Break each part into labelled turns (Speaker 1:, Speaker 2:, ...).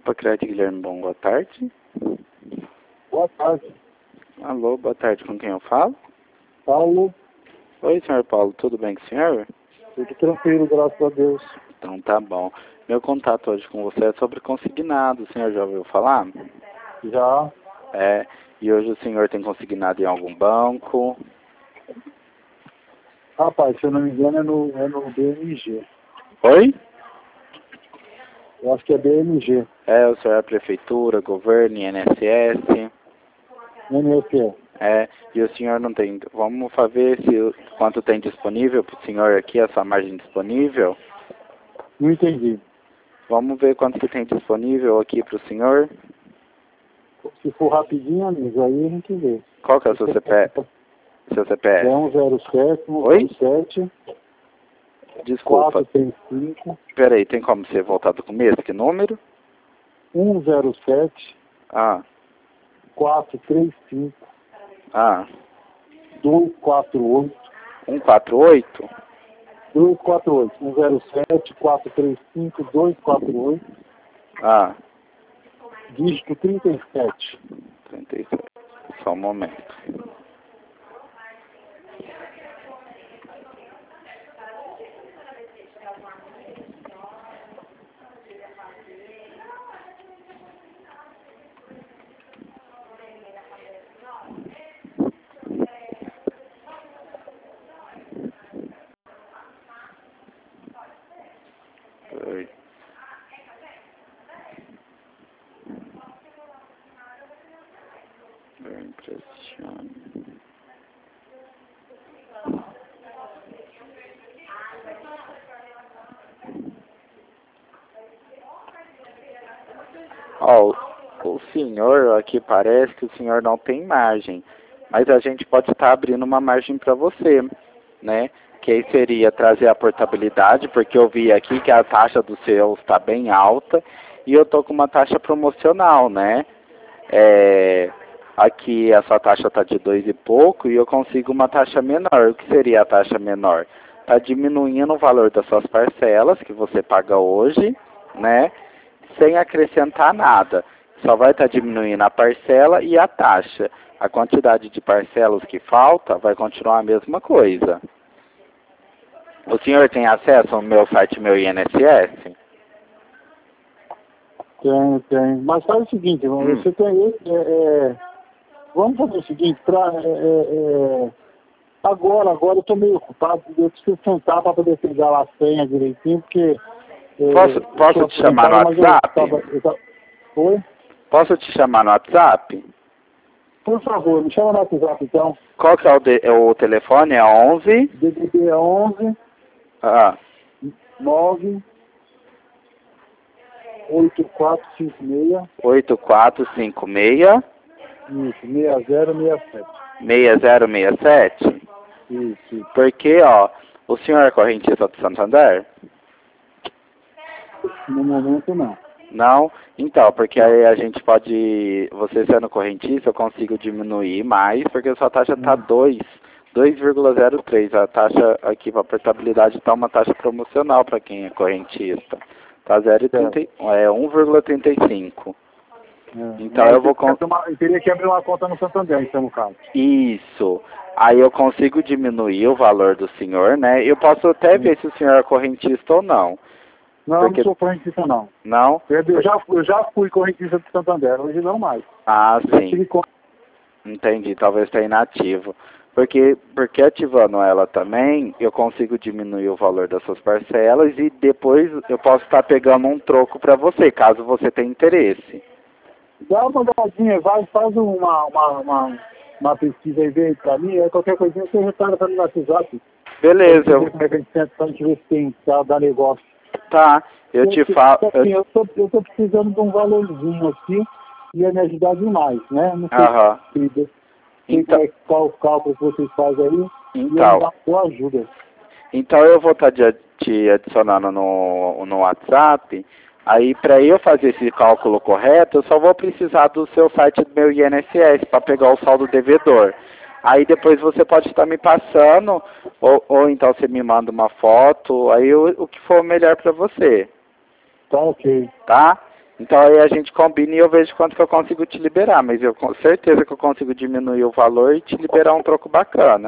Speaker 1: Hipocrate Guilherme, bom, boa tarde.
Speaker 2: Boa tarde.
Speaker 1: Alô, boa tarde, com quem eu falo?
Speaker 2: Paulo,
Speaker 1: Oi, senhor Paulo, tudo bem com o senhor?
Speaker 2: tudo tranquilo, graças a Deus.
Speaker 1: Então tá bom. Meu contato hoje com você é sobre consignado, o senhor já ouviu falar?
Speaker 2: Já,
Speaker 1: É, e hoje o senhor tem consignado em algum banco?
Speaker 2: rapaz, se eu não me engano é no BMG.
Speaker 1: Oi?
Speaker 2: Eu acho que é BMG.
Speaker 1: É, o senhor é prefeitura, governo, INSS?
Speaker 2: NFE.
Speaker 1: É, e o senhor não tem... Vamos ver quanto tem disponível para o senhor aqui, essa margem disponível?
Speaker 2: Não entendi.
Speaker 1: Vamos ver quanto que tem disponível aqui para o senhor?
Speaker 2: Se for rapidinho, amigo, aí a gente vê.
Speaker 1: Qual que é o seu CPF? Seu
Speaker 2: É
Speaker 1: CPF?
Speaker 2: 107,
Speaker 1: Oi?
Speaker 2: 107,
Speaker 1: Desculpa.
Speaker 2: 435,
Speaker 1: Peraí, tem como você voltar do começo? Que número?
Speaker 2: 107,
Speaker 1: Ah,
Speaker 2: 435, 248,
Speaker 1: 148?
Speaker 2: 248, 107, 435, 248,
Speaker 1: Ah,
Speaker 2: dígito 37.
Speaker 1: 37. Só um momento. Oi. Eu impressiono. Ó, o senhor aqui parece que o senhor não tem margem, mas a gente pode estar abrindo uma margem para você, né? Que aí seria trazer a portabilidade, porque eu vi aqui que a taxa do seu está bem alta e eu tô com uma taxa promocional, né? Aqui a sua taxa está de 2 e pouco e eu consigo uma taxa menor. O que seria a taxa menor? Está diminuindo o valor das suas parcelas que você paga hoje, né? Sem acrescentar nada. Só vai estar diminuindo a parcela e a taxa. A quantidade de parcelas que falta vai continuar a mesma coisa. O senhor tem acesso ao meu site, meu INSS?
Speaker 2: Tem. Mas faz o seguinte, você tem. Vamos fazer o seguinte, agora eu estou meio ocupado, eu preciso sentar para poder pegar lá a senha direitinho, porque.
Speaker 1: Posso te chamar no WhatsApp?
Speaker 2: Oi?
Speaker 1: Posso te chamar no WhatsApp?
Speaker 2: Por favor, me chama no WhatsApp então.
Speaker 1: Qual que é o telefone? É 11?
Speaker 2: DDD é 11
Speaker 1: Ah,
Speaker 2: 9 8456
Speaker 1: 8456
Speaker 2: isso, 6067.
Speaker 1: 6067?
Speaker 2: Isso.
Speaker 1: Porque, ó, o senhor é correntista do Santander?
Speaker 2: No momento não.
Speaker 1: Não? Então, porque aí a gente pode, você sendo correntista, eu consigo diminuir mais, porque a sua taxa está 2,03. A taxa aqui para portabilidade está uma taxa promocional para quem é correntista. Está 1,35. Então eu vou...
Speaker 2: Eu teria que abrir uma conta no Santander, então, no caso.
Speaker 1: Isso. Aí eu consigo diminuir o valor do senhor, né? Eu posso até ver se o senhor é correntista ou não.
Speaker 2: Não,
Speaker 1: Porque...
Speaker 2: não sou correntista, não.
Speaker 1: Não?
Speaker 2: Eu já fui correntista do Santander, hoje não mais.
Speaker 1: Ah, sim. Entendi, talvez esteja inativo. Porque ativando ela também, eu consigo diminuir o valor das suas parcelas e depois eu posso estar pegando um troco para você, caso você tenha interesse.
Speaker 2: Dá uma olhadinha, faz uma pesquisa aí dentro pra mim, qualquer coisinha você retorna pra mim no WhatsApp.
Speaker 1: Beleza.
Speaker 2: Como é que a gente tenta pra gente ver se tem, dá negócio.
Speaker 1: Tá, eu te falo...
Speaker 2: Eu tô precisando de um valorzinho aqui, ia me ajudar demais, né? Não sei
Speaker 1: então,
Speaker 2: qual o cálculo que vocês fazem aí,
Speaker 1: então,
Speaker 2: ia dar boa ajuda.
Speaker 1: Então eu vou estar te adicionando no WhatsApp. Aí para eu fazer esse cálculo correto, eu só vou precisar do seu site do meu INSS para pegar o saldo devedor. Aí depois você pode estar me passando, ou então você me manda uma foto, aí o que for melhor para você.
Speaker 2: Tá ok.
Speaker 1: Tá? Então aí a gente combina e eu vejo quanto que eu consigo te liberar, mas eu com certeza que eu consigo diminuir o valor e te liberar um troco bacana.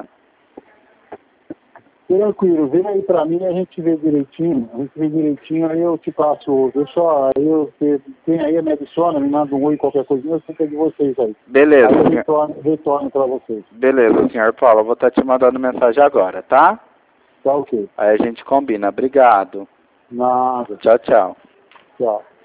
Speaker 2: Tranquilo, vem aí pra mim, a gente vê direitinho, aí eu te passo, você tem aí, me adiciona, me manda um oi, qualquer coisinha, eu fico de vocês aí.
Speaker 1: Beleza,
Speaker 2: Aí eu
Speaker 1: senhor.
Speaker 2: retorno pra vocês.
Speaker 1: Beleza, senhor Paulo, eu vou estar te mandando mensagem agora, tá?
Speaker 2: Tá ok.
Speaker 1: Aí a gente combina. Obrigado.
Speaker 2: Nada.
Speaker 1: Tchau, tchau.
Speaker 2: Tchau.